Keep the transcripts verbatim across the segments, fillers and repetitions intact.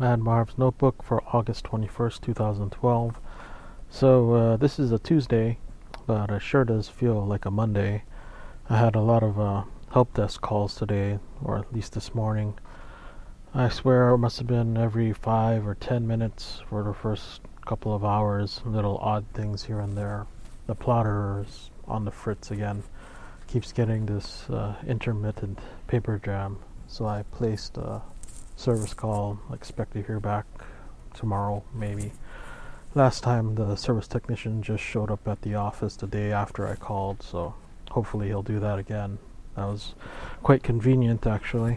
Mad Marv's Notebook for August twenty-first, two thousand twelve. So uh, this is a Tuesday, but it sure does feel like a Monday. I had a lot of uh, help desk calls today, or at least this morning. I swear it must have been every five or ten minutes for the first couple of hours, little odd things here and there. The plotter is on the fritz again, keeps getting this uh, intermittent paper jam, so I placed a service call, expect to hear back tomorrow maybe. Last time the service technician just showed up at the office the day after I called, so hopefully he'll do that again. That was quite convenient actually.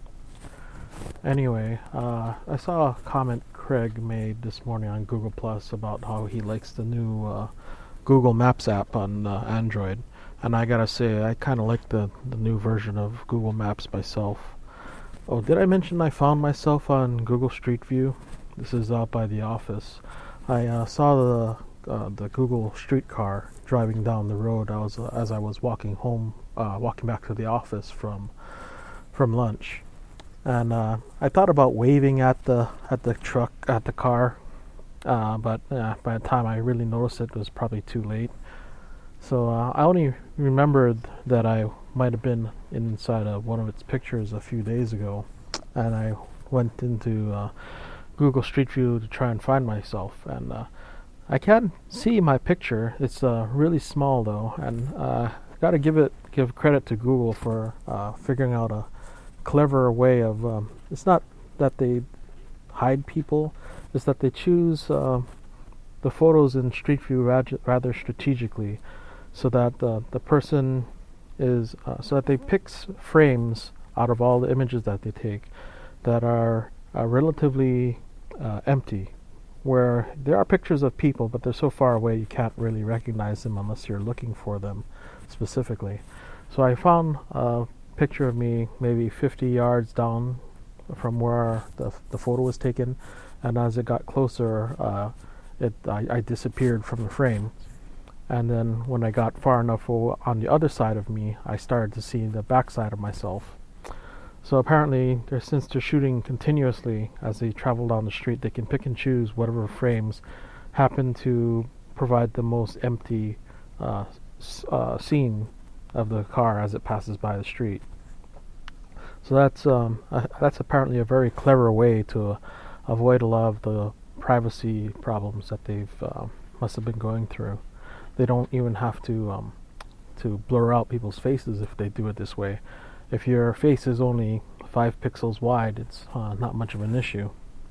Anyway, uh, I saw a comment Craig made this morning on Google Plus about how he likes the new uh, Google Maps app on uh, Android, and I gotta say I kinda like the, the new version of Google Maps myself. Oh, did I mention I found myself on Google Street View? This is out by the office. I uh, saw the uh, the Google streetcar driving down the road. I was uh, as I was walking home, uh, walking back to the office from from lunch, and uh, I thought about waving at the at the truck at the car, uh, but uh, by the time I really noticed it, it was probably too late. So uh, I only remembered that I might have been inside of one of its pictures a few days ago, and I went into uh, Google Street View to try and find myself, and uh, I can't see my picture. It's uh, really small though, and uh, got to give it give credit to Google for uh, figuring out a clever way of. Um, it's not that they hide people; it's that they choose uh, the photos in Street View rad- rather strategically, so that uh, the person is uh, so that they pick frames out of all the images that they take that are uh, relatively uh, empty, where there are pictures of people, but they're so far away you can't really recognize them unless you're looking for them specifically. So I found a picture of me maybe fifty yards down from where the the photo was taken, and as it got closer, uh, it I, I disappeared from the frame. And then when I got far enough on the other side of me, I started to see the backside of myself. So apparently, they're, since they're shooting continuously as they travel down the street, they can pick and choose whatever frames happen to provide the most empty uh, uh, scene of the car as it passes by the street. So that's um, uh, that's apparently a very clever way to uh, avoid a lot of the privacy problems that they've uh, must have been going through. They don't even have to um, to blur out people's faces if they do it this way. If your face is only five pixels wide, it's uh, not much of an issue.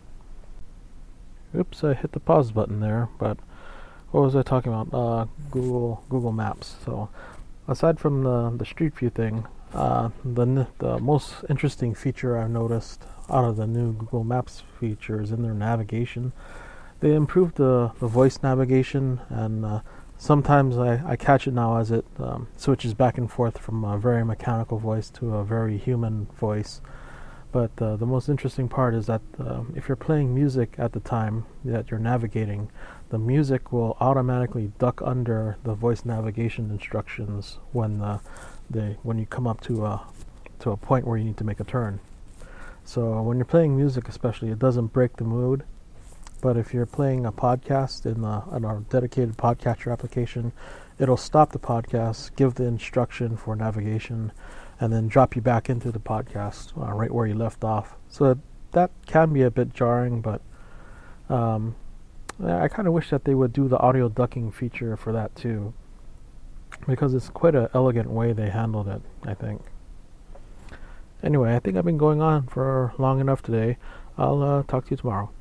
Oops, I hit the pause button there, but what was I talking about? Uh, Google Google Maps. So aside from the, the Street View thing, uh, the, n- the most interesting feature I've noticed out of the new Google Maps features in their navigation, they improved the, the voice navigation, and uh, sometimes I, I catch it now as it um, switches back and forth from a very mechanical voice to a very human voice. But uh, the most interesting part is that uh, if you're playing music at the time that you're navigating, the music will automatically duck under the voice navigation instructions when uh, they when you come up to a to a point where you need to make a turn. So when you're playing music, especially, it doesn't break the mood. But if you're playing a podcast in, a, in our dedicated podcatcher application, it'll stop the podcast, give the instruction for navigation, and then drop you back into the podcast uh, right where you left off. So that can be a bit jarring, but um, I kind of wish that they would do the audio ducking feature for that too, because it's quite an elegant way they handled it, I think. Anyway, I think I've been going on for long enough today. I'll uh, talk to you tomorrow.